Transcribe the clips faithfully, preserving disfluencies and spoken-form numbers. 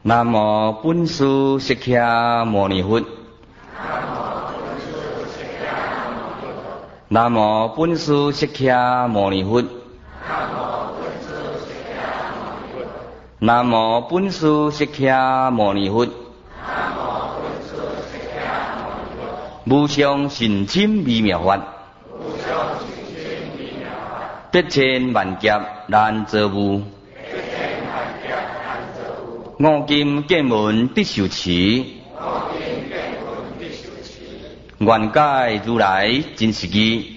南无本师释迦牟尼佛。南无本师释迦牟尼佛。南无本师释迦牟尼佛。无上甚深微妙法，得千万劫难遭遇。五金见闻得受持，愿解如来真实义。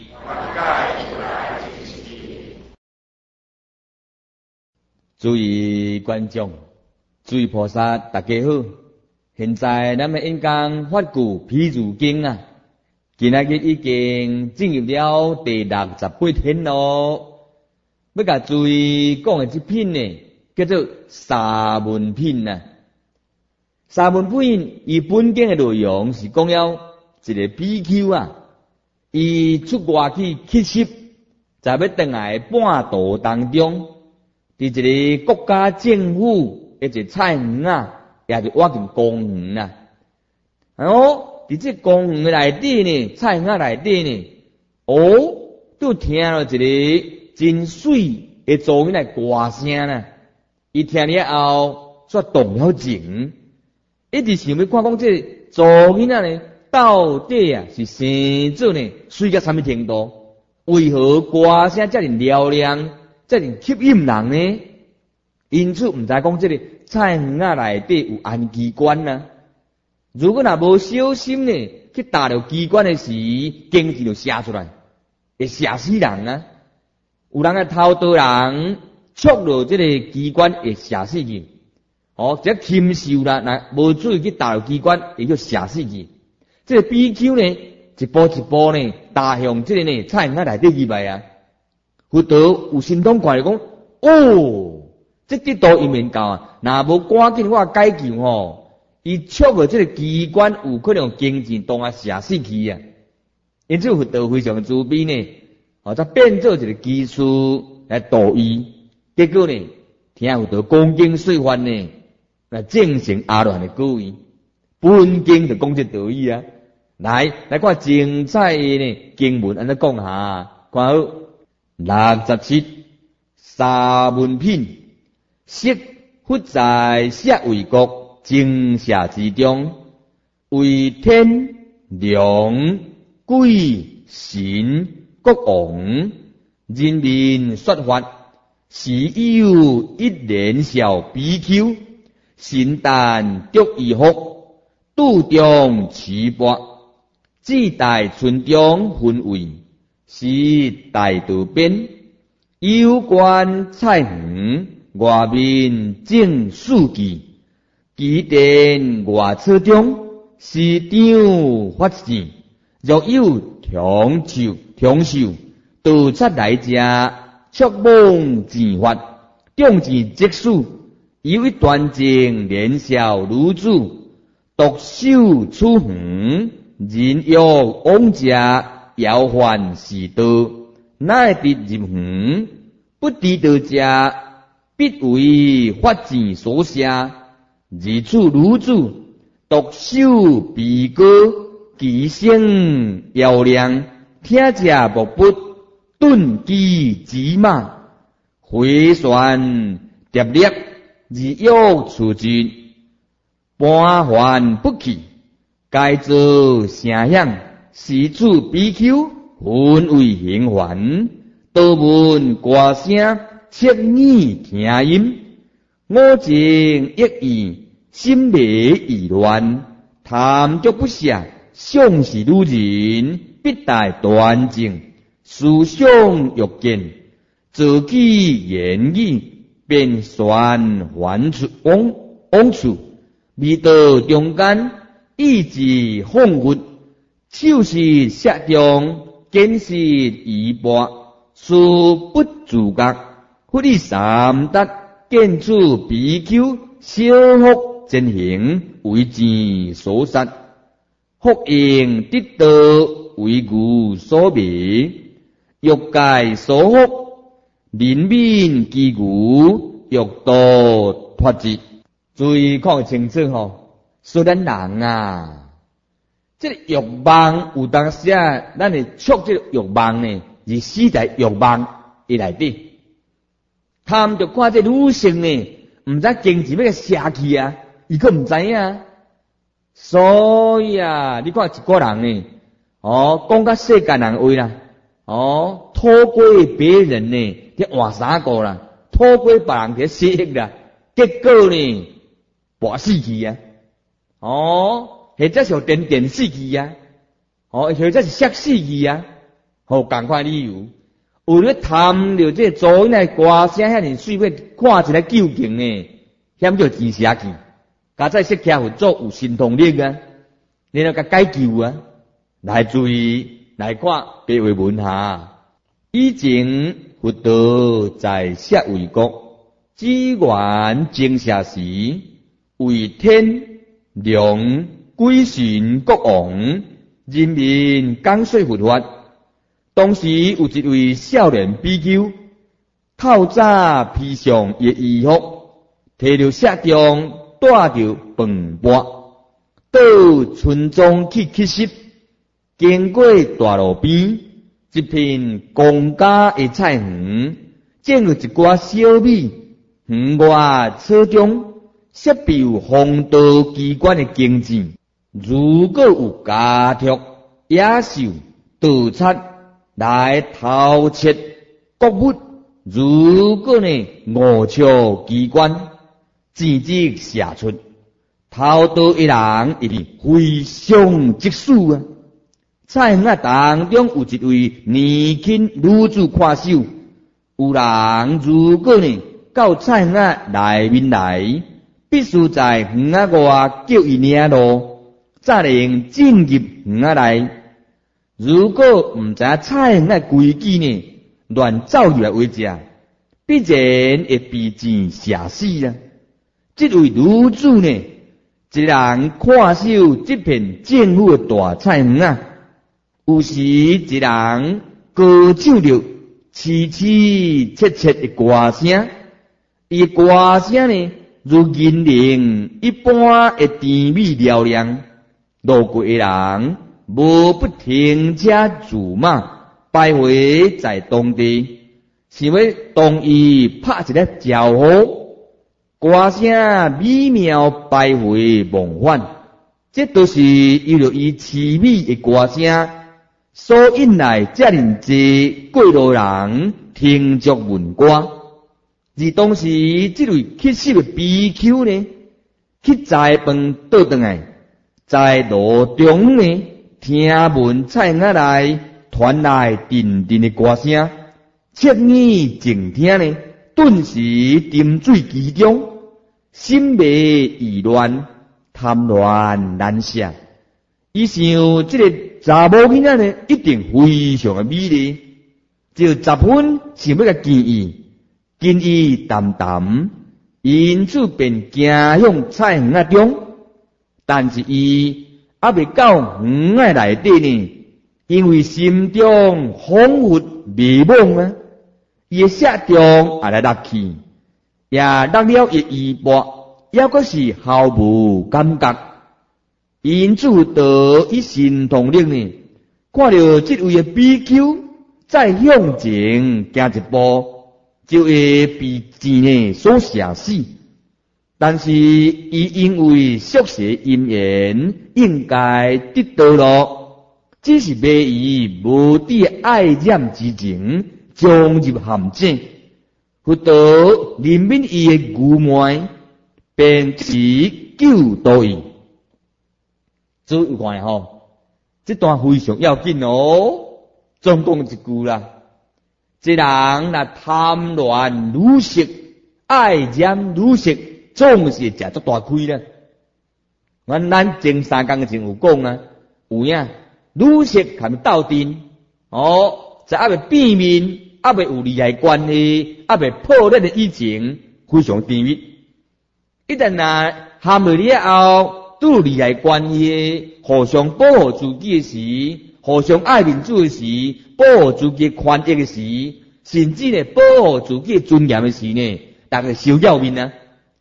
诸位观众，诸位菩萨，大家好。现在咱们应当发句譬如经啊，今仔日已经进入了第六十八天咯。要甲诸位讲的这篇呢，叫做沙门品啊。沙门品伊本经的内容是讲了一个比丘啊，伊出外去乞食，在要回来半途当中，伫一个国家政府一个菜园啊。也就挖进公园啦，哦，伫这公园内底呢，菜园内底呢，哦，都听到一个真水的噪音来歌声啦。伊听了后，煞动了情，一直想要看讲这噪音啊呢，到底啊是生做呢水到什么程度？为何歌声遮尔嘹亮，遮尔吸引人呢？因此，毋知讲这个菜园仔内底有安机关啊。如果若无小心呢，去打着机关的时，经济就射出来，会射死人啊！有人啊偷盗人，触到这个机关会射死去。哦，只禽兽啦，若无注意去打着机关，会叫射死去。这个比丘呢，一步一步呢，踏向这个呢菜园仔内底去来啊。佛陀有心通看着讲，哦。这得到伊面教啊，若无赶紧我解救吼，伊触个这个机关有可能经济当啊射死去啊。因此佛陀非常慈悲呢，哦，才变做一个技术来度伊。结果呢，听佛陀讲经说法呢，来证成阿罗汉的果位。本经就讲这道理啊。来来看精彩的呢经文，安尼讲下，看好六十七沙门品。色佛在舍卫国精舍之中，为天龙鬼神国王人民说法，是有一连小比丘，心但得以福，度中持钵，自大村中分位，是大道边，有关菜园。外面正数据，其殿外侧中是张法事，若有同寿同寿，盗贼来者，触梦自发，众子即数，有一端正年少女子，独守出园，人欲往者摇唤是道，乃得入园，不知道者。必为法钱所下，如此女子独守鼻歌，其声嘹亮，听者莫不顿机急马，回旋叠列，而欲出绝，半还不去，该做声响，是此比丘分为行还，多闻歌声。切耳听音，我情一意，心迷意乱，贪着不下，相是女人，必待断正，思想欲见，自己言语，便旋还出往往处，未到中间，意志放忽，手是石中，见是疑波，事不自觉。佛理三德见处比丘，小福真行为之所杀，福应得道为故所迷，欲界所福，人民其故欲多脱节。 注意看清楚吼，说咱人啊，这个欲望有当时啊，咱会触这个欲望呢，是死在欲望伊内底。贪着看这女性呢，毋知经济要个下去啊，伊佫毋知影。所以啊，你看一个人呢，哦，讲甲世间人话啦，哦，拖过别人呢，去换衫个啦，拖过别人去失忆啦，结果呢，跋死去啊，哦，或者是电电死去啊，哦，或者是摔死去啊，好共款理由。为了贪着这做那歌声遐尼水，要看一个究竟呢，险叫钱下去。加在释迦佛祖有神通力啊，你要甲解救啊，来注意来看白话文哈。以前佛陀在舍卫国只缘精舍时，为天龙鬼神国王人民讲说佛法。当时有一位少年比丘，透早披上伊衣服，摕着舍中带着饭钵，到村庄去乞食。经过大路边一片公家的菜园，种有一寡小米，园外草中设备有风道机关的经济。如果有家畜、野兽、盗贼来偷窃国物，如果呢误触机关，战绩射出，偷盗一人一定非常即死啊！菜园当中有一位年轻女子看守，有人如果呢到菜园内面来，必须在园外叫伊领路，才能进入园内。如果毋知菜园规矩呢，乱走入来为者，必然会被箭射死啦。这位女子呢，一人看守这片政府的大菜园啊，有时一人歌唱着凄凄切切的歌声，伊歌声呢，如银铃一般的甜美嘹亮，路过的人无不停车驻马，徘徊在当地，想要同伊拍一个招呼。歌声美妙徘徊梦幻，这都是由着伊凄美的歌声所引来遮尔济过路人听足闻歌。而当时这位乞食的比丘呢，去斋饭倒转来，在路中呢听闻菜园内传来阵阵的歌声，侧耳静听呢，顿时沉醉其中，心迷意乱，贪恋难舍。伊想这个查某囡仔呢，一定非常的美丽，就十分想要甲见伊，见伊淡淡，因此便行向菜园中。但是伊还未到园内底呢，因为心中恍惚迷惘啊，伊的舍中也来落去，也落了伊衣钵，也阁是毫无感觉。因此得以神通力呢，看到这位的比丘再向前行一步，就会被箭呢所射死。但是伊因为宿舍因缘，应该得到了，只是被伊无底爱染之情将入陷阱。佛陀怜悯伊的愚昧，便是救度伊。注意看吼，这段非常要紧哦。总共一句啦，这人若贪恋女色，爱染女色，总是食足大亏啦。阮咱前三工前有讲啊，有影女色含斗阵，哦，在还未变面，还未有利害关系，还未破裂的以前，非常甜蜜。一旦若含落了后，都有利害关系，互相保护自己的时，互相爱民主的时，保护自己的权益的时，甚至呢保护自己的尊严的时呢，大家小要面啊！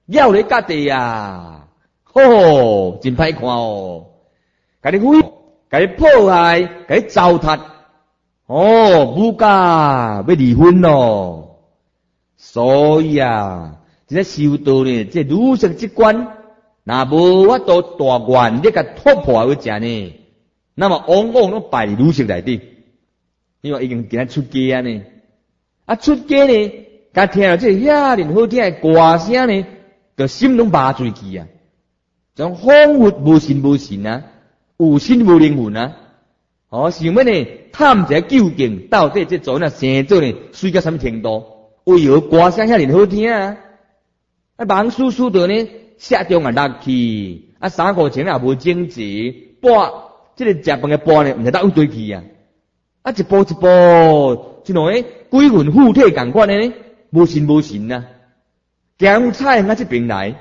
要你家己啊，吼，真歹看哦，甲你毁，甲你破坏，甲你糟蹋，哦，母家要离婚咯。所以啊，这修道呢，这女色之关，若无法度大愿力甲突破去食呢，那么往往都败伫女色内底。因为已经今仔出家啊呢，啊出家呢，甲听到这遐尼好听的歌声呢，就心拢麻醉去啊，种恍惚无神无神啊，有心无灵魂啊。哦，想要呢探一下究竟，到底这做那生做呢，水到什么程度？为何歌声遐尼好听啊？啊，忙叔叔的呢，下中啊落去，啊三五千也无整齐，半这个食饭的半呢，毋知倒有堆去啊。啊，一步一步，就像诶鬼魂附体共款诶，无神无神啊！行菜啊这边来，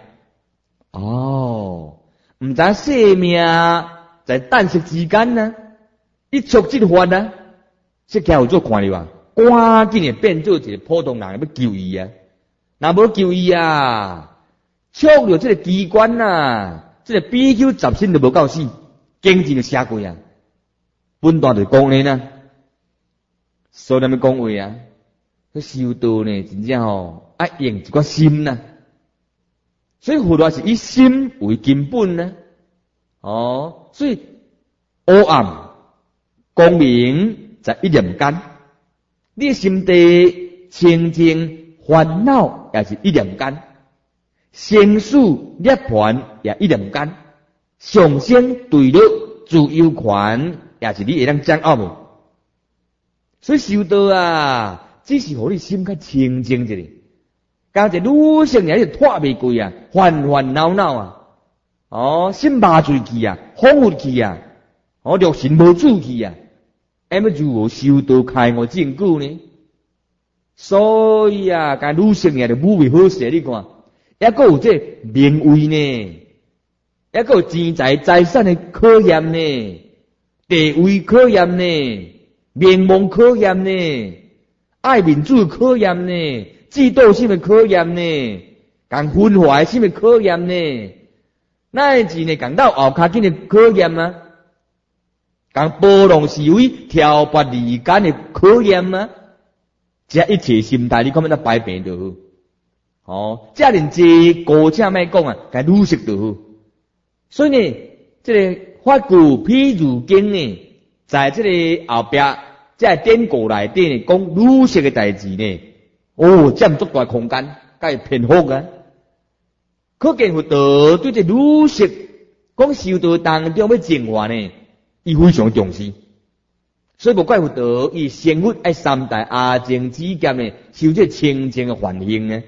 哦，毋知生命在旦夕之间呢，一触即发啊，这家有做看了啊，赶紧诶变做一个普通人要救伊啊！若无救伊啊，触着这个机关啊，这个 B Q 十身都无够死，经济就写过啊！本段就讲咧呢。所以咱们讲话啊，这修道呢，真正吼爱用一个心呐、啊。所以佛陀是以心为根本呢、啊。哦，所以黑暗光明在一念间，你心地清净烦恼也是一念间，生死涅槃也一念间，上升对立自由权也是你会当掌握的。所以修道啊，只是互你心较清净一下，加一女性也是拖袂过啊，烦烦恼恼啊，哦，心麻醉去啊，恍惚去啊，哦，六神无主去啊，那么如何修道开悟证据呢？所以啊，加女性也就武为好势，你看，还佫有这名位呢，还佫有钱财财产的考验呢，地位考验呢。名望考验呢，爱民主考验呢，制度性的考验呢，共分化性的考验呢，乃至呢共到后骹紧的考验啊，共包容是非、挑拨离间的考验啊，这一切心态你看要怎摆平就好。哦，这样济高请莫讲啊，该如实就好。所以呢，这个法句譬如经呢。在这里后边，在典故内底呢，讲女色的代志呢，哦，占足大空间，该篇幅啊。可见佛陀对这女色讲修道当中要净化呢，伊非常重视。所以无怪佛陀伊生活爱三代阿僧祇劫呢，修这清净的梵行呢。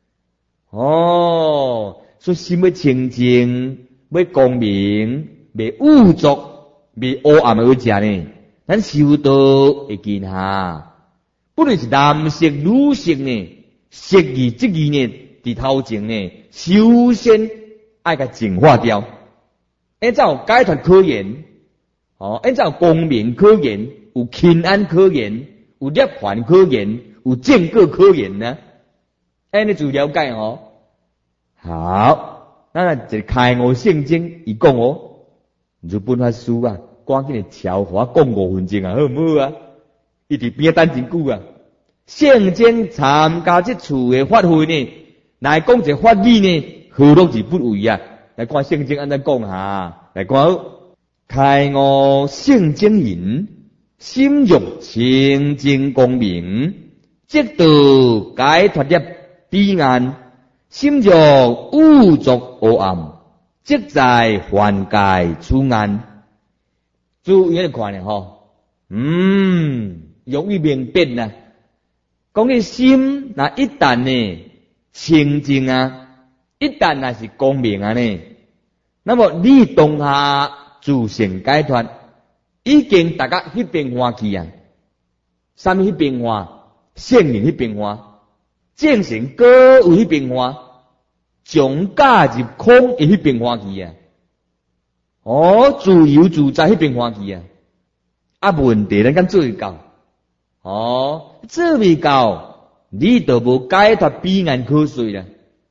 哦，所以心要清净，要光明，要污浊。未黑暗的去食呢，咱修道会见下，不论是男色女色呢，色义即义呢，伫头前呢，首先爱甲净化掉，按照解脱可言，哦，按照光明可言，有平安可言，有涅槃可言，有正果可言呢，安尼就了解哦。好，咱一开悟圣经伊讲哦，如本法师啊。赶紧的调和讲五分钟啊，好唔好啊？伊伫边等真久啊。圣经参加这次的法会呢，来讲这法理呢，何乐而不为啊？来看圣经安怎讲下，来看开悟圣经言，心欲清净光明，即道解脱入彼岸；心欲污浊黑暗，即在幻界处岸。注意你看咧吼，嗯，容易明辨呐。讲你心那一旦呢清净啊，一旦那是光明啊呢，那么你当下自性解脱，已经大家迄变化去啊。什么迄变化？圣灵迄变化，正成果有迄变化，从假入空有迄变化去啊。哦，自由自在迄边欢喜啊！啊，问题咱敢做会到？哦，做未到，你都无解脱彼岸可说啦。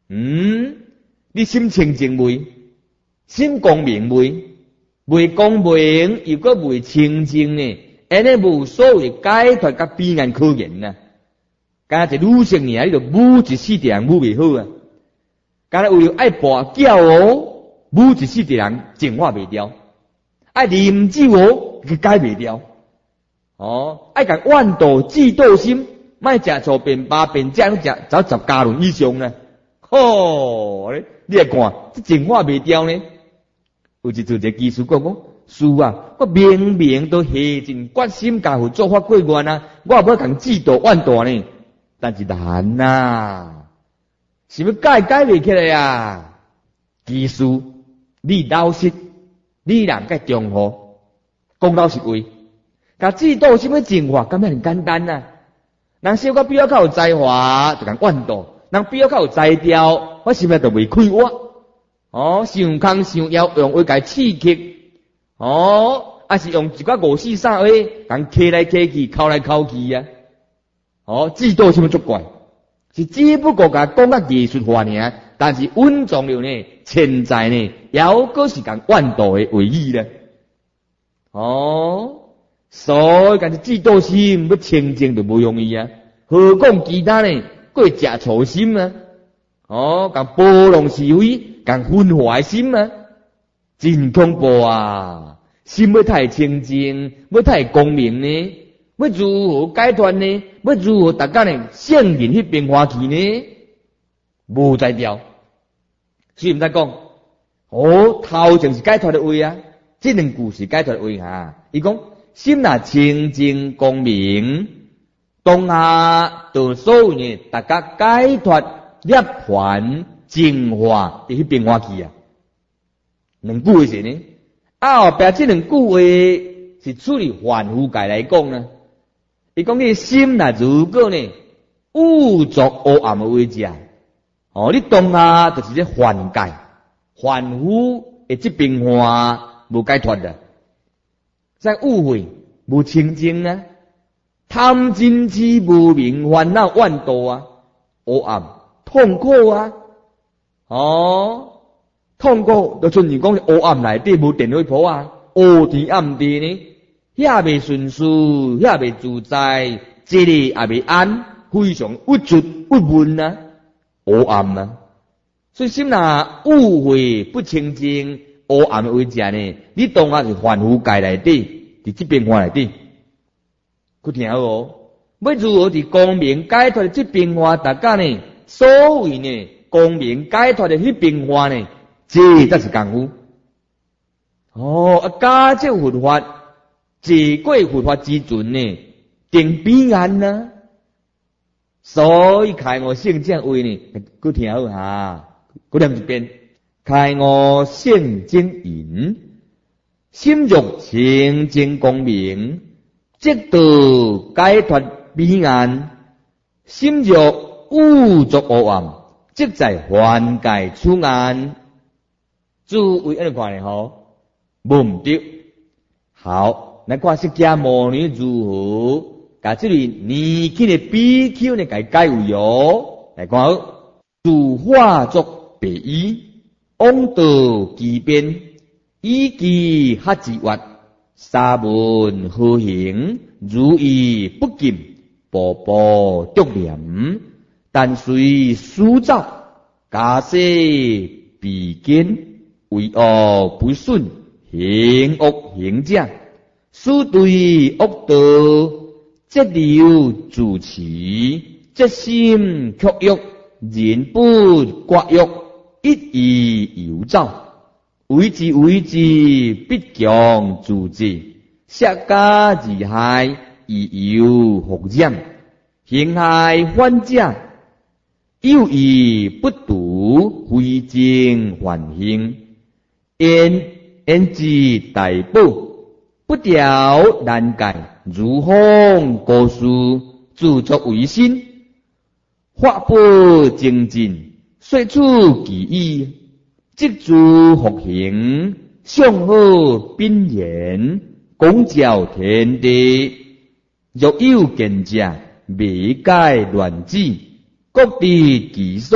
嗯，你心清净未？心光明未？未光明又搁未清净呢？安尼无所谓解脱甲彼岸可言呐。敢若一女性尔，你就母一世的人母未好啊。敢若为了爱跋筊哦，母一世的人净化未掉。爱啉酒哦，佢解未掉。哦，爱甲怨妒嫉妒心，莫食错便八便这样食，走十加仑以上呢。吼、哦，你来看，这净化未掉呢。有一次一个技师讲讲，师啊，我明明都下尽决心甲互做法过愿啊，我也要共嫉妒怨妒呢，但是难啊，是要解解未起来啊。技师，你老实，你人该中和，讲老实话，甲嫉妒心要净化，咁样很简单啊。人小可比较较有才华，就共怨妒；人比较较有才调，我心内就未开我。哦，想空想要用为解刺激，哦，还是用一寡五四三话，共揢来揢去，扣来扣去啊。哦，嫉妒什么足怪？是只不过甲讲甲艺术化尔，但是稳重了呢，潜在呢，犹阁是共怨妒的为意咧。哦，所以但是嫉妒心要清净就无容易啊，何况其他呢？过食醋心啊！哦，共包容是非，共分化心啊，真恐怖啊！心要太清净，要太光明呢？要如何解脱呢？要如何大家呢？圣人去变化去呢？无在调，所以毋知讲，哦，头前是解脱的位啊，这两句是解脱的位啊。伊讲心若清净光明，当下就所有呢，大家解脱。涅槃净化就去变化去啊！两句话是呢，啊后壁这两句话是处理凡夫界来讲呢。伊讲你心呐，如果呢污浊黑暗的位置，哦，你当下就是这凡界，凡夫的这变化无解脱的，在误会无清净啊，贪嗔痴无明烦恼怨妒啊，黑暗。痛苦啊！哦，痛苦就像人讲黑暗内底无电火泡啊，黑天暗地呢，遐未顺遂，遐未自在，这里也未安，非常郁卒郁闷啊，黑暗啊！所以心若误会不清净，黑暗的位置呢，你当下是凡夫界内底，伫这变化内底，去听好哦。要如何伫光明解脱的这变化，大家呢？所谓呢，光明解脱的迄变化呢，这才是功夫。哦，啊，加这佛法，坐过佛法之阵呢，定彼岸呢。所以开悟圣正位呢，佮听好哈，佮念一遍。开悟圣正言，心若清净光明，即得解脱彼岸。心若污浊黑暗，即在凡界出岸。诸位安尼看咧吼，无毋对。好，来看释迦牟尼如何甲这类年轻的比丘呢，甲解为哦。来看好，自化作白衣，往道其边，以其合之วัด，沙门何行，如意不尽，步步独念。但随书照，假设比肩，为恶不顺，行恶行正，书对恶道，节流自持，节心却欲，人不刮欲，一意游照，为之为之，必强自制，舍家而害，以有复染，行害反者。有意不独，非正还行，因因之大宝，不掉难解，如风高树，自作为心，法不精进，说出其意，即诸复行，相好宾言，广照天地，若有见者，未解乱指。各地其所，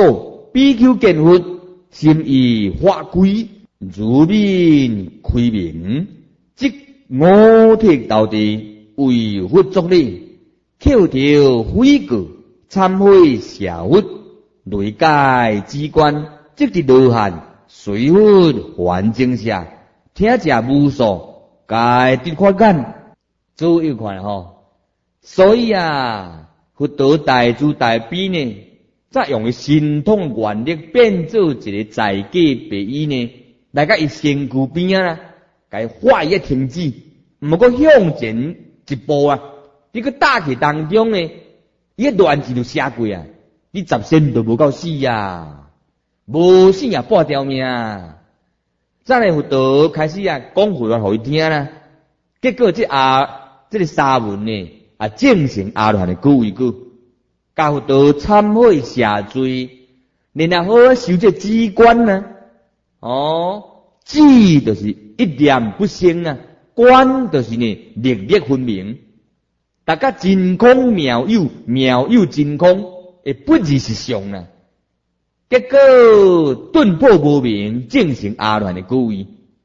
比丘见佛，心意发归，如面开明，即五体投地，为佛作礼，口条悔过，忏悔谢佛，内解机关，即是罗汉，随佛还正下，听者无数，该得发眼，做一款吼。所以啊，佛陀大慈大悲呢，再用个神通原力变做一个在家白衣呢，来甲伊身躯边啊，甲伊化一停止，毋过向前一步啊，你个打起当中呢，伊个乱字就写过啊，你十身都无够死啊，无死啊半条命。再来佛陀开始啊讲佛法互伊听啦，结果这啊这个沙文呢啊正成阿罗汉的句一句，教佛陀忏悔谢罪，然后好好修这止观呢。哦，止就是一念不生啊，观就是呢历历分明。大家真空妙有，妙有真空，诶，不二是相啊。结果顿破无明，正成阿罗汉的果位。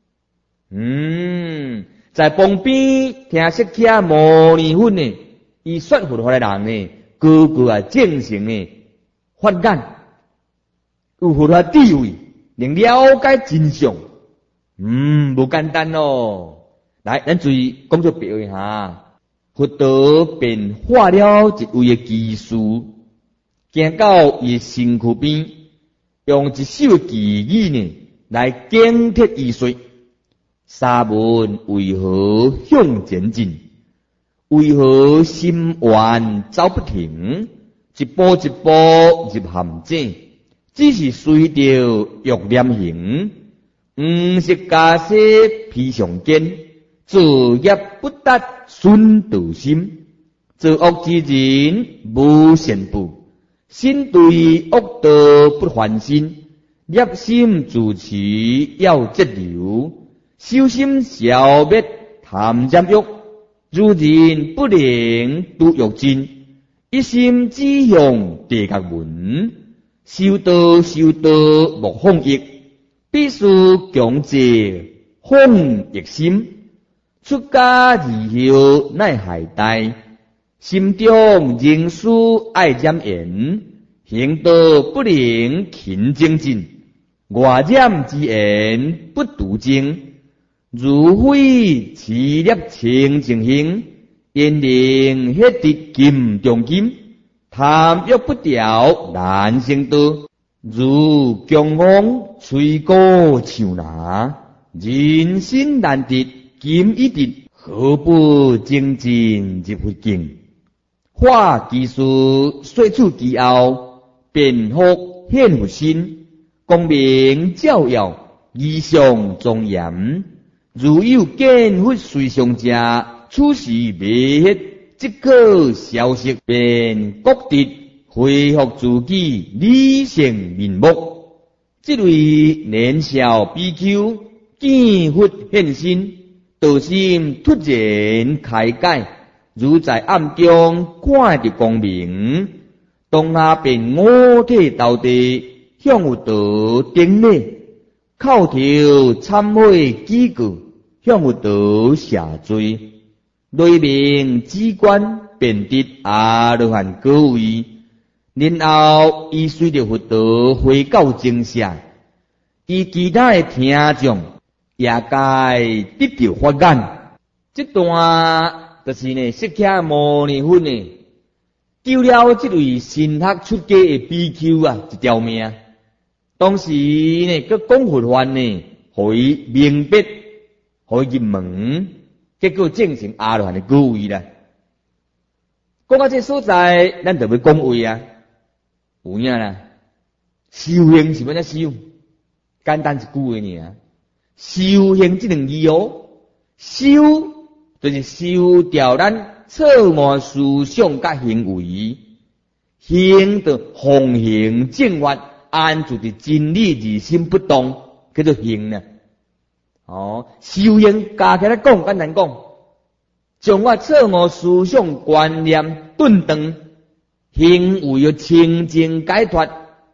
嗯，在旁边听释迦牟尼佛呢，伊说佛法的人呢，个个啊正成呢发眼，有佛法地位，能了解真相。嗯，无简单哦。来，咱注意讲作表一下。佛陀便化了一位的技术，行到伊身躯边，用一首偈语呢来警惕伊说：沙门为何向前进？为何心愿走不停？一步一步入陷阱，只是随着欲念行，毋是假设披上肩。作业不达顺道心，作恶之人无善报，心对恶道不还心，业心自持要节流，修心消灭贪占欲，如人不能度欲尽，一心只向地觉门，修道修道莫放逸，必须强制放逸心。出家以后乃懈怠，心中仍需爱染言，行道不能勤精进，外染之言不独精，如非持业清净行，因令迄得金中金，贪欲不掉难成道，如强风吹过树拿，人心难得。今一日何不精进入佛境？化技术说出其后，便复现佛心，光明照耀，仪相庄严。如有见佛随上者，此时未hết，即可消息，便各地恢复自己理性面目。这位年少比丘见佛现身。道心突然开解，如在暗中看得光明，当下便五体投地，向佛陀顶礼，叩头忏悔几句，向佛陀谢罪，内明机关便得阿罗汉果位。然后伊随着佛陀回到精舍，伊其他的听众。也该得到发眼，这段就是呢，释迦牟尼佛呢救了这位新学出家的比丘啊一条命。当时呢，个讲佛法呢，互伊明白，互伊入门，结果证成阿罗汉的果位啦。讲到这所在，咱就要讲位啊，有影啦。修行是要怎修？简单一句话尔。修行这两字哦，修就是修掉咱错误思想甲行为，行就奉行正法，安住的真理而心不动，叫做行呢。哦，修行加起来讲简单讲，将我错误思想观念顿断，行为要清净解脱，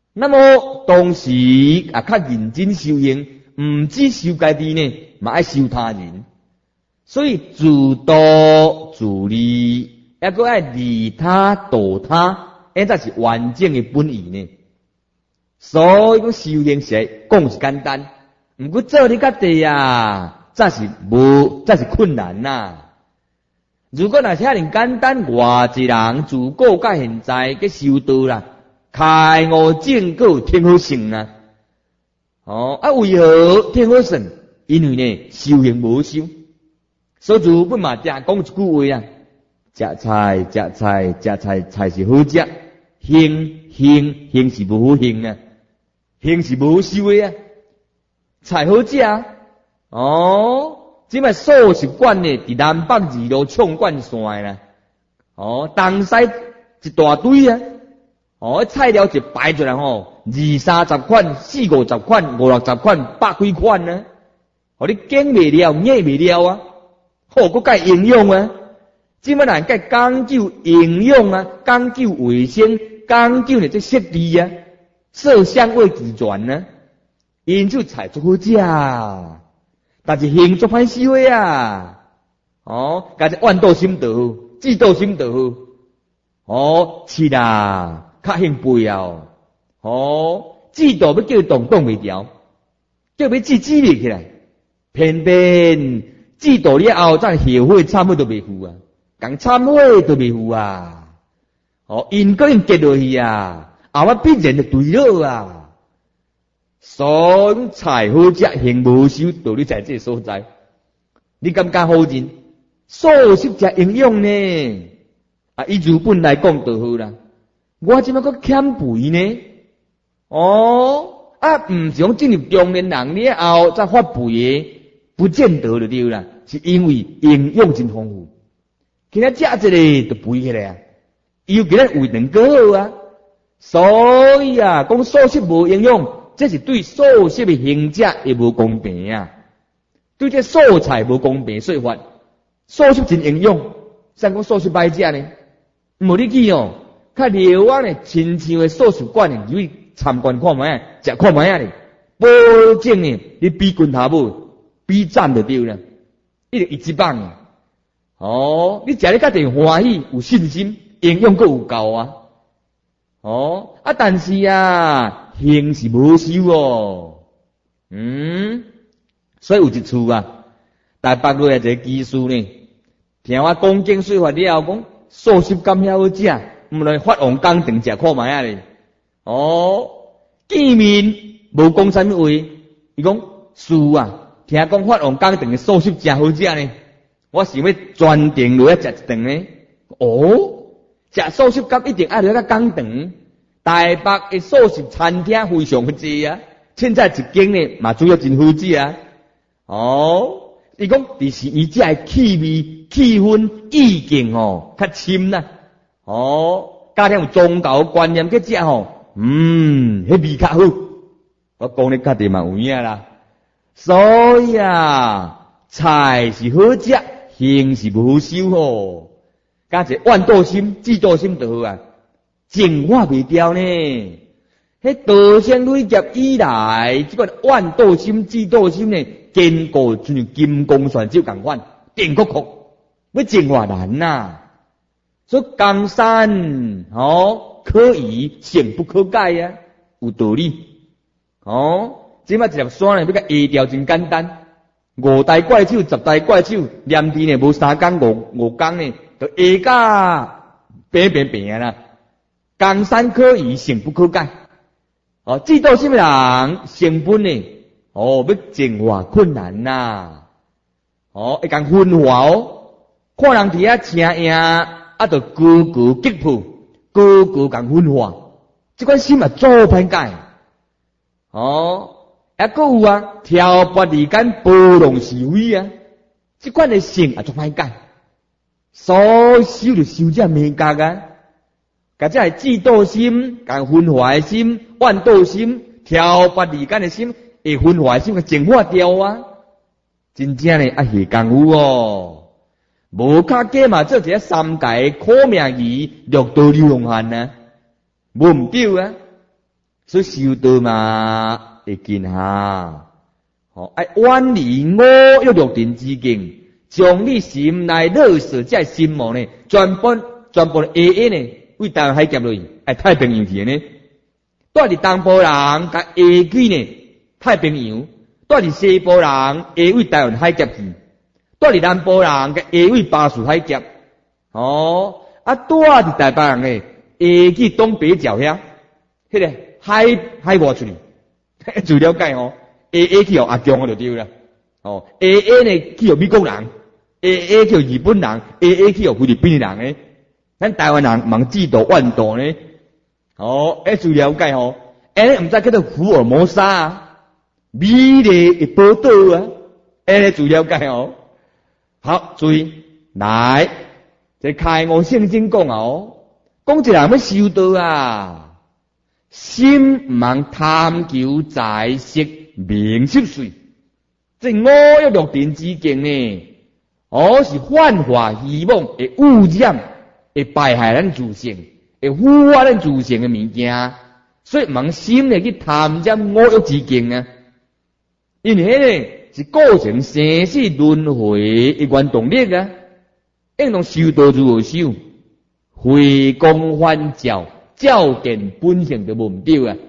那么同时也较认真修行，唔止修家己呢，嘛爱修他人。所以自度自利，还佫爱利他度他，迄才是完整的本意呢。所以讲修行是讲是简单，毋过做你家己啊，则是无，则是困难呐、啊。如果若遐尼简单，偌一人自古到现在嘅修道啦，开悟正果天好成啊！哦啊，为何天好成？因为呢修行无修，所以日本嘛定讲一句话啊：食菜食菜食菜菜是好食，行行行是无好行啊，行是无好修的啊，菜好食啊！哦。即摆素食馆呢，伫南北二路冲冠线啦。哦，东西一大堆啊。哦，菜料一摆出来吼，二三十款、四五十款、五六十款、百几款呢。哦，你拣袂了，买袂了啊。好，佫介营养啊。即摆人介讲究营养啊，讲究卫生，讲究呢这设备啊，色香味俱全呢。因此菜足好食。但是行足歹修的啊！哦，家己万道心就好，智道心就好。哦，是啦，较幸肥啊！哦，智道要叫动动袂调，叫要智智袂起来，偏偏智道了后，再后悔忏悔都袂赴啊，讲忏悔都袂赴啊！哦，因个因结落去啊，后尾必然就对了啊！所以菜好食，行无修，道理在这个所在。你感觉好认？素食才营养呢？啊，以日本来讲就好啦。我即摆佫减肥呢？哦，啊，毋是讲进入中年人了后再发肥的，不见得就对啦。是因为营养真丰富，今仔食一个就肥起来啊。尤其咱胃肠够好啊，所以啊，讲素食无营养。这是对素食的行者也无公平啊！对这素菜无公平说法，素食真营养，像讲素食歹食呢？无你去哦，较辽安的亲像的素食馆呢，你去参观看卖，食看卖啊咧，保证呢，你比拳头无，比赞就对了，一定一级棒啊！哦，你食你家己欢喜，有信心，营养够有够啊！哦啊，但是啊。行是无修哦，嗯，所以有一处啊，台北落来一个技术呢，听我讲经说法了后，讲素食敢遐好食，毋来发王工定食看卖啊咧。哦，见面无讲啥物话，伊讲是啊，听讲发王工定的素食真好食呢，我想要专程落来食一顿呢。哦，食素食敢一定爱落个工长。台北的素食餐厅非常多啊，凊彩一间呢嘛主要真好食啊。哦，伊讲就是伊只个气味、气氛、意境哦较深啦。哦，加上有宗教观念去食吼，嗯，迄味较好。我讲你家己嘛有影啦。所以啊，菜是好食，行是无好修吼。加一万道心、智道心就好啊。净化袂掉呢？迄道仙累劫以来，即个万道心、智道心呢，坚固就像金刚旋手共款，电曲曲，要净化难呐、啊。所以江山哦可以，性不可改呀、啊，有道理。哦，即摆一粒山呢，要甲下掉真简单，五代怪手、十代怪手，念字呢无三工五五工呢，就下甲平平平啊啦。江山可移，性不可改。哦，知道什么人成本呢？哦，要净化困难呐、啊。哦，会讲分化哦，看人伫遐请赢，啊，就高高击破，高高讲分化，这款心啊做歹改。哦，还佫有啊，挑拨离间，包容是非啊，这款的性啊做歹改。所修就修这美格啊。甲这系嫉妒心、甲分化的心、万道心、挑拨离间的心，会分化的心，甲净化掉啊！真正呢，啊下功夫哦，无较假嘛，做一个三界苦命鱼，六道流浪汉啊，无毋对啊！ 所以修道嘛会见下。哦，爱远离五欲六尘之境，将你心内乐色这心魔呢，全部全部下下呢，为大海夹落去，爱太平洋去呢。带伫东部人甲下去呢，太平洋；带伫西部人下为台湾海夹去；带伫南部人甲下为巴士海夹。哦，啊，带伫台北人呢，下去东北角遐，迄个海海外出去，就了解哦。A A 去互阿强就对啦，哦 ，A A 呢去互美国人 ，A A 去互日本人 ，A A 去互菲律宾人诶，咱台湾人忙制度万度呢，哦，诶，就了解哦，诶，毋知叫做福尔摩沙啊，美丽的报道啊，诶，就了解哦。好，注意，来，这开悟圣经讲哦，讲一个人要修道啊，心毋通贪求财色。名色水，这五欲六尘之境呢，哦是幻化希望，会污染，会败害咱自性，会腐化咱自性的物件，所以茫心呢去贪染五欲之境啊。因为迄个是构成生死轮回的原动力啊。应当修道如何修？回光返照，照见本性就无毋对啊。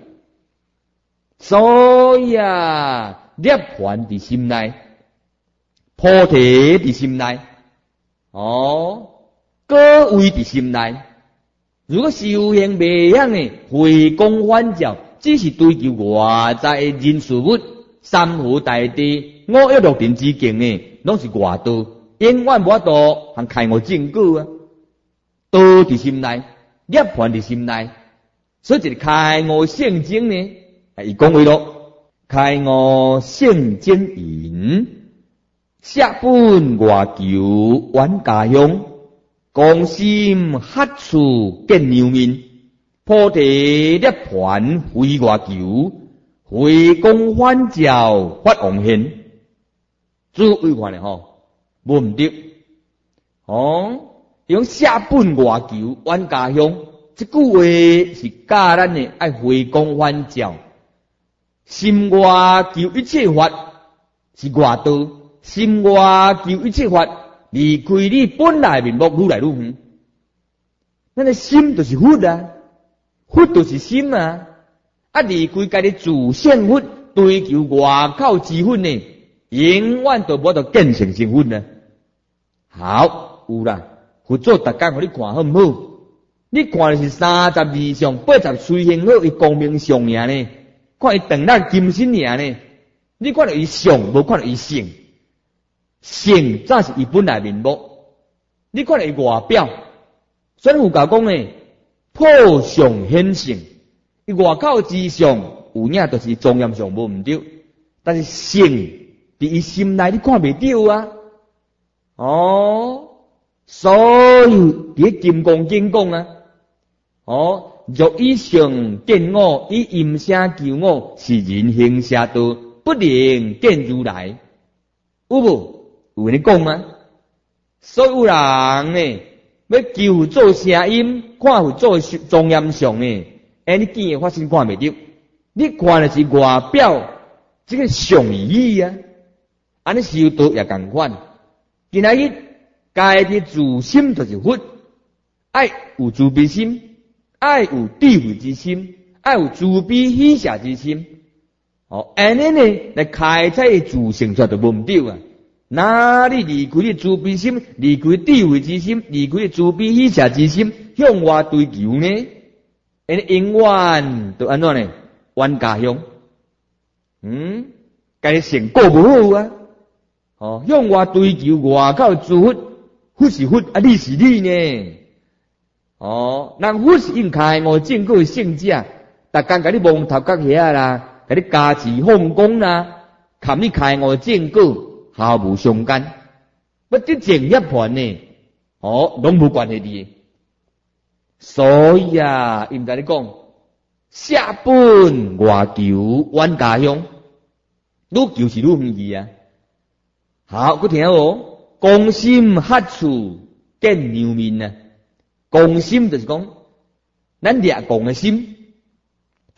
所以啊，涅槃伫心内，菩提伫心内，哦，果位伫心内。如果修行未晓呢，回光返照，只是追求外在的人事物、三河大地、五欲六尘之境呢，拢是外道，永远无法度通开悟正果啊。道伫心内，涅槃伫心内，所以一个开悟圣经呢。伊讲话咯，开悟圣经言，舍本外求远家乡，光心黑处见牛面，菩提涅槃非外求，回光返照发王现。注意看咧吼，无毋对。哦，用舍本外求远家乡，这句话是教咱呢爱回光返照。心外求一切法是外道，心外求一切法离开你本来面目愈来愈远。咱的心就是佛啊，佛就是心啊，啊离开家己自性佛，追求外口之佛呢，永远都无得见成成佛呢。好，有啦，佛祖逐工互你看好毋好？你看的是三十二相、八十随行好，伊光明相尔呢？看伊长咱金身尔呢，你看到伊相，无看到伊性。性则是伊本来面目，你看到伊外表。所以佛教讲呢，破相显性，伊外口之相有影就是庄严相无毋对，但是性伫伊心内你看袂到啊。哦，所以伫金刚经讲啊，哦。若以上见我，以音声求我，是人行邪道，不能见如来。有无？有人讲啊？所有人呢，要求做声音，看做庄严相呢，哎，你见的发生看袂到，你看的是外表，这个相而已啊。安尼修道也共款，今仔日家己自心就是佛，爱有慈悲心。爱有智慧之心，爱有慈悲喜舍之心。哦，安尼呢来开采自性出就无毋对啊！哪里离开你慈悲心，离开智慧之心，离开慈悲喜舍之心，向外追求呢？安尼永远都安怎呢？冤家乡，嗯，家己成果无好啊！哦，向外追求外口诸佛，佛是佛啊，你是你呢？哦，人佛是应开悟正果圣者，逐工甲你蒙头壳遐啦，甲你加持奉公啦，含你开悟正果毫无相干。不即正涅槃呢？哦，拢无关系的。所以啊，伊毋知你讲，舍本外求远家乡，愈求是愈远去啊。好，佮听哦，公心黑处见牛面啊。公心就是讲，咱掠公的心，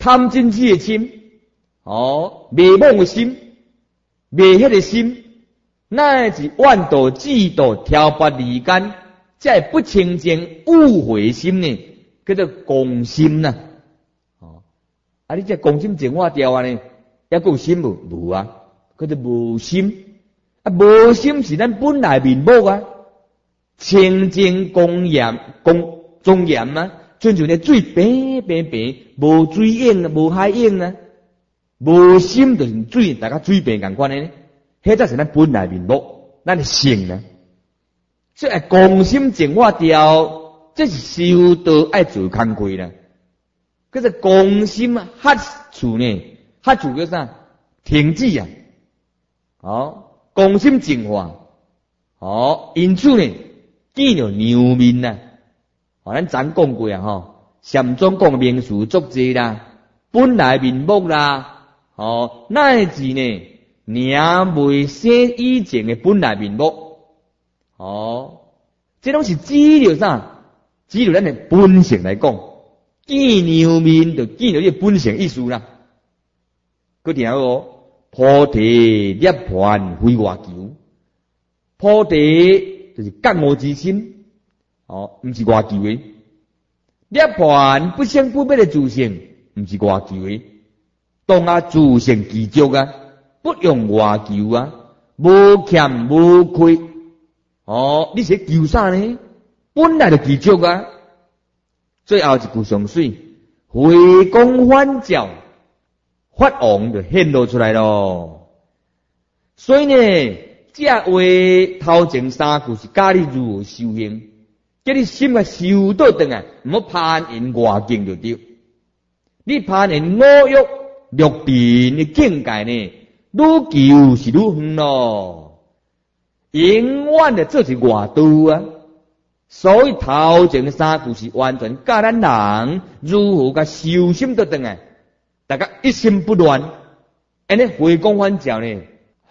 贪嗔痴的心，哦，迷惘的心，迷迄个心，乃是万道嫉妒挑拨离间，这不清净误会心呢，叫做共心呐、啊。哦，啊，你这共心净化掉啊呢，还有心无？无啊，叫做无心。啊，无心是咱本来面目啊，清净公严公庄严啊，亲像咧水白白白，无水影啊，无海影啊，无心就是水，大家水白共款诶，迄才是咱本来面目，咱的性啊。所以公心净化掉，这是修道爱做工课啦。可是公心喝处呢，喝处叫啥？停止啊，哦。公心净化，哦，因此呢，见着牛面呐，哦，咱咱讲过啊，吼，禅宗讲名词足济啦，本来面目啦，哦，乃至呢，名未生以前的本来面目，哦，这拢是指着啥？指着咱的本性来讲，见牛面就见着你本性意思啦，佮听哦。菩提涅槃非外求，菩提就是觉悟之心，哦，唔是外求的。涅槃不生不灭的自性，唔是外求的。当啊自性具足啊，不用外求啊，无欠无亏。哦，你是求啥呢？本来就具足啊。最后一句上水，回光返照。法王就显露出来咯，所以呢，这话头前三句是教你如何修行，叫你心啊修到顿啊，唔好攀缘外境就对。你攀缘五欲六尘的境界呢，愈求是愈远咯，永远的做是外道啊。所以头前三句是完全教咱人如何甲修心到顿啊。大家一心不乱，安尼回光返照呢，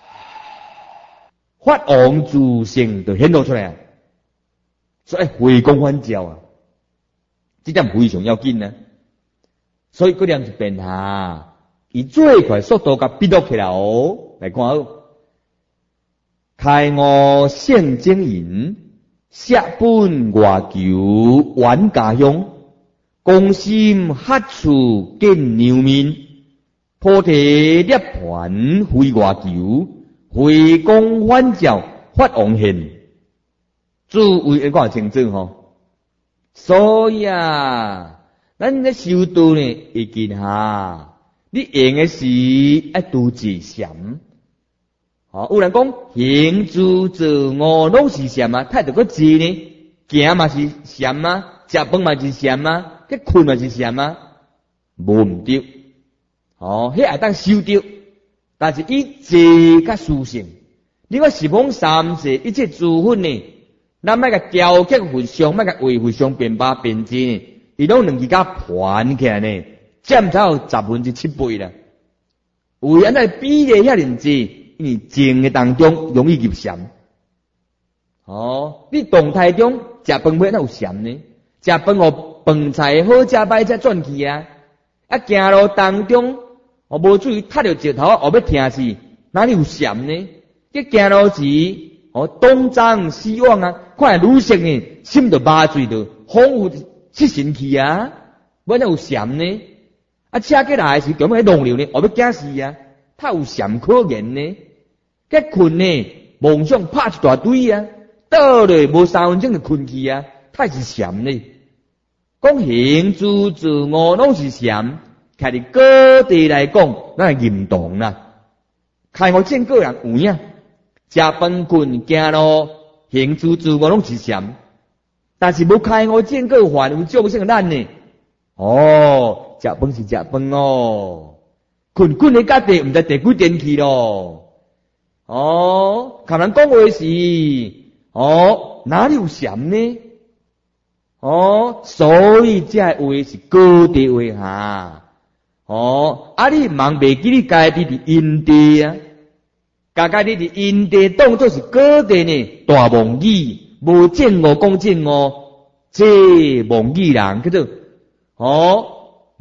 法王自性就显露出来啊！所以回光返照啊，这点非常要紧呢。所以嗰点一遍下，以最快速度甲逼到起来哦，来看哦，开悟现经营，下本外求玩家乡。公心喝处见牛面，菩提涅槃非外求，回光返照法王现，诸位一个清楚吼。所以啊，咱咧修道呢，会记下，你用的是爱拄自禅。哦，有人讲行住坐卧拢是禅啊，太多个字呢，行嘛是禅啊，食饭嘛是禅啊。迄困嘛是禅啊，无毋对，哦，迄也当修着，但是以坐甲殊胜，你讲十方三世一切诸分呢，咱莫甲雕刻佛像，莫甲为佛像变八变正，伊拢两支甲盘起来呢，占超十分之七倍啦。为安尼比例遐尼济，因为静嘅当中容易入禅。哦，你动态中食饭尾哪有禅呢？食饭哦。饭菜好食歹才转去啊！啊，行路当中，我无注意踏着石头，后要疼死，哪里有禅呢？这行路时，哦，东张西望啊，看愈色呢，心就麻醉着，恍惚失神去啊！我哪有禅呢？啊，车过来时，咁样浪流呢，后要惊死啊！他有禅可言呢？这困呢，梦想拍一大堆啊，倒咧无三分钟就困去啊，太是禅呢！讲行住坐卧拢是禅，开伫各地来讲，咱系认同啦。开悟见个人有影，食饭困行路行住坐卧拢是禅，但是无开悟见个凡有众生咱呢。哦，食饭是食饭哦，困困喺家地唔知第几点去咯。哦，可能讲话是，哦，哪里有禅呢？哦，所以这话是高地话哈。哦，啊你茫袂记你家己伫因地啊，家家己伫因地当作是高地呢，大妄语，无正我讲正我，这妄语人叫做哦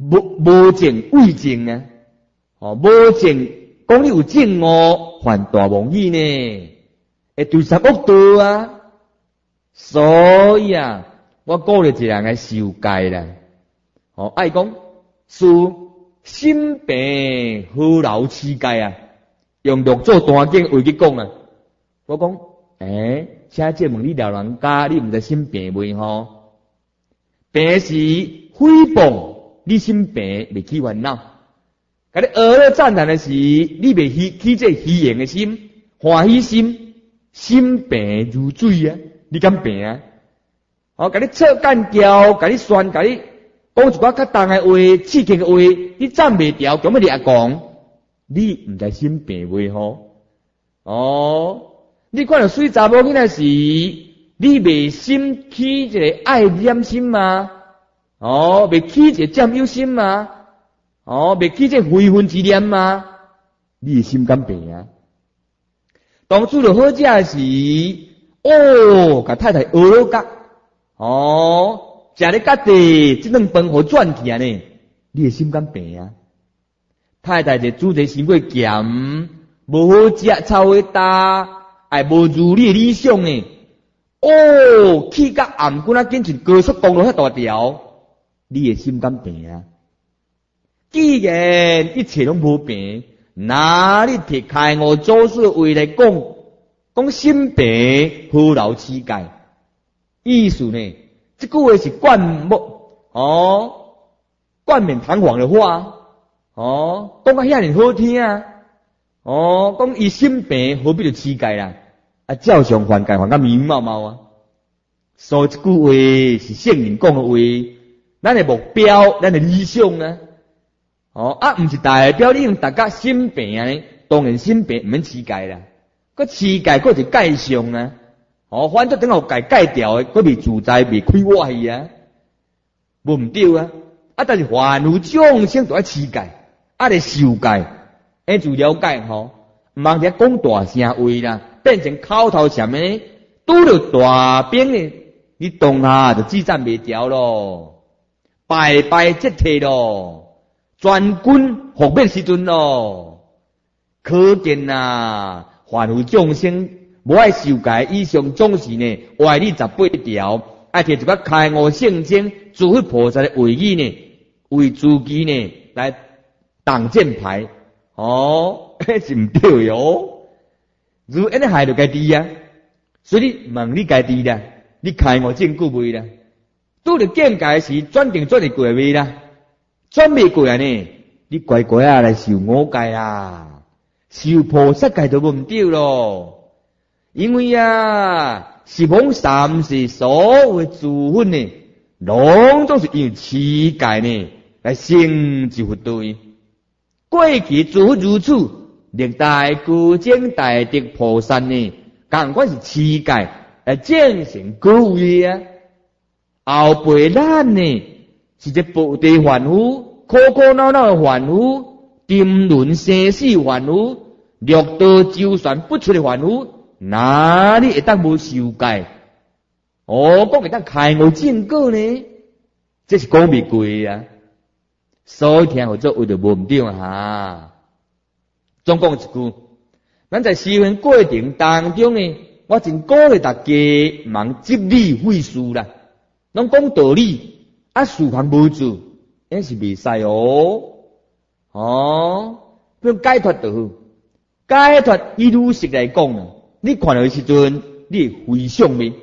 无无证未证啊，哦，无证讲你有证哦，犯大妄语呢，会对杀恶道啊。所以啊，我鼓励一个人来受戒啦。哦，爱讲是心病好劳持戒啊，用六祖大经为去讲啊。我讲，诶、欸，请借问你老人家，你毋知心病未吼？病是诽谤，你心病未起烦恼。甲你学了赞叹的是，你未起起这虚荣的心、欢喜心，心病如水啊！你敢病啊？哦，甲你测干掉，甲你酸，甲你讲一寡较重的话、刺激的话，你赞袂掉，咁要你阿讲，你毋知心病未吼？哦，你看到水查某囡仔是，你未心起一个爱念心吗？哦，未起一个占有心吗？哦，未起这非分之念吗？你的心敢病啊？当初就好食的是，哦，甲太太学了甲，哦，食咧家己这顿饭好转去啊呢？你的心敢病啊？太太就煮这伤过咸，无好食，臭会大，还无如你的理想呢。哦，气甲暗棍啊，紧像高速公路遐大条，你的心敢病啊？既然一切拢无病，哪里摕开悟祖师的话来讲？讲心病好劳持戒，意思呢？这句话是冠冕哦，冠冕堂皇的话哦，讲到遐尼好听啊！哦，讲伊心病何必就持戒啦？啊，照常犯戒，犯甲迷迷毛毛啊！所以这句话是圣人讲的话，咱的目标，咱的理想啊！哦啊，毋是代表你用大家心病啊呢？当然心病毋免持戒啦，个持戒佫是戒上啊！哦，反正等候戒戒掉的，佫未自在，未开外去啊，无毋对啊！啊，但是凡有众生都爱持戒，啊，来受戒，哎，就了解吼，毋通伫讲大声话啦，变成口头禅呢，拄着大兵呢，你当下就止战袂掉咯，败败即退咯。全军覆灭时阵咯，可见啊，凡有众生无爱受戒以上，总是呢歪理十八条，爱摕一个开悟圣经、诸佛菩萨的话语呢，为自己呢来挡箭牌，哦，是毋对哟。如安尼害着家己啊，所以你问你家己啦，你开悟证据未啦？拄着见戒时，转定转得过未啦？转未过啊呢？你乖乖啊来受五戒啊，受菩萨戒就无毋对咯。因为啊，十方三世所有诸佛呢，拢总是因为持戒呢来成就佛道。过去诸佛如此，历代古今大德菩萨呢，同款是持戒来证成果位啊。后辈咱呢？是一部地凡夫，苦苦恼恼的凡夫，沉沦生死凡夫，六道周旋不出的凡夫，哪里会当无受戒？哦，讲会当开悟正果呢？这是讲未过啊！所以听好做为着无毋对啊！哈，总讲一句，咱在修行过程当中呢，我真鼓励大家忙执理废事啦，拢讲道理。啊，事行无做，那是未使哦。哦，要解脱就好。解脱以如实来讲啊，你看到的时阵，你会回想未？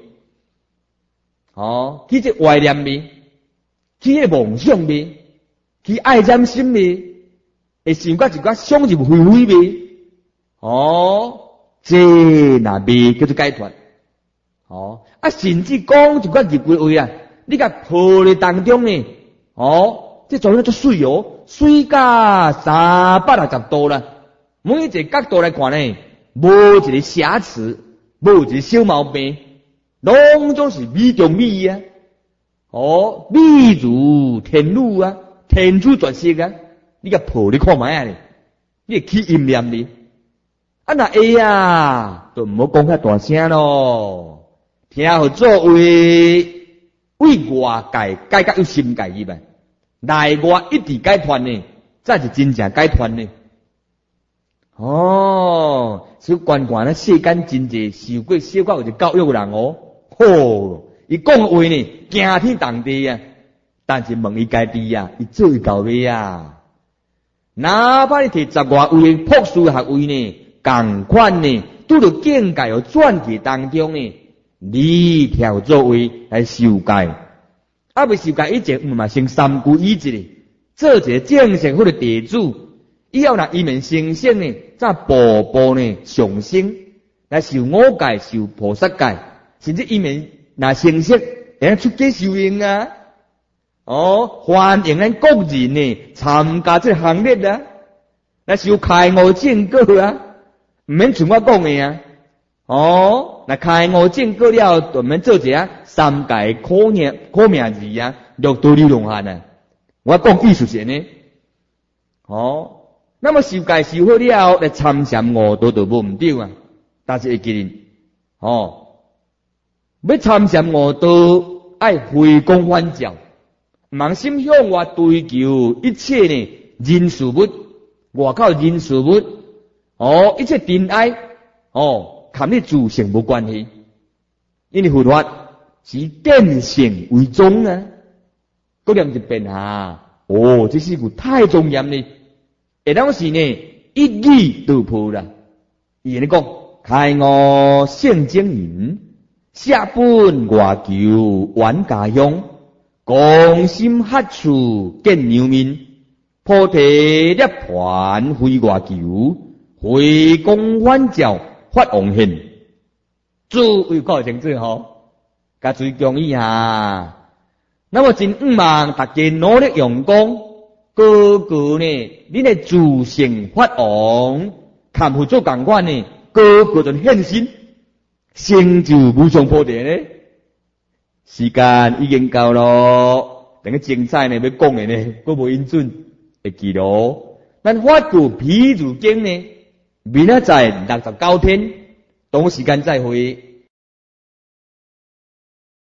哦，去这怀念未？去这梦想未？去爱占心未？会想到一寡想入非非未？哦，这那未叫做解脱。哦，啊，甚至讲一寡入规话啊。你甲泡咧当中呢，哦，这做咧足水哦，水甲三百六十度啦，每一个角度来看呢，无一个瑕疵，无一个小毛病，拢总是美中美啊，哦，美如天女啊，天主绝色啊，你甲泡咧看觅啊咧，你会起阴念哩，啊那会啊，都毋好讲遐大声咯，听好作为。为外界界甲有心界入来， 内外一直解脱呢，才是真正解脱呢。哦，所以关关咧世间真济受过小可有一教育人哦，吼，伊讲话呢惊天动地啊，但是问伊家己啊，伊做伊到尾啊。哪怕你摕十外位博士学位呢，共款呢，拄着境界和转去当中呢，你跳作为来受戒，啊未受戒以前，毋嘛先三皈依一个，做一个正式好的地主。以后若伊面成圣呢，再步步呢上升，来受五戒、受菩萨戒，甚至伊面若成圣，会出家修行啊！哦，欢迎咱国人呢参加这行列啊，来受开悟正果啊，毋免像我讲的啊。哦，那开悟正果了，就免做一下三界苦命苦命字啊，六道流浪汉啊。我讲意思是呢，哦。那么受戒受好了，来参禅悟道就无毋对啊。但是会记得，哦，要参禅悟道，爱回光返照，盲心向外追求一切呢人事物，外口人事物，哦，一切真爱，哦，跟你自性无关系，因为佛法是见性为宗啊。嗰念一遍啊，哦，这是个太庄严呢。会当是呢，一语道破啦。伊安尼讲，开悟圣经人，下本外求远家乡，公心合处见牛面，菩提涅盘非外求，回光返照发王现。诸位搞清楚吼，甲注意讲一下。那么真毋望大家努力用功。个个呢，你的自性发王，看不做共款呢，个个就现身，成就无上菩提呢。时间已经到咯，等个精彩呢要讲的呢，佫无因准会记咯。咱法故毗如经呢，明仔载六十九天，同时间再会。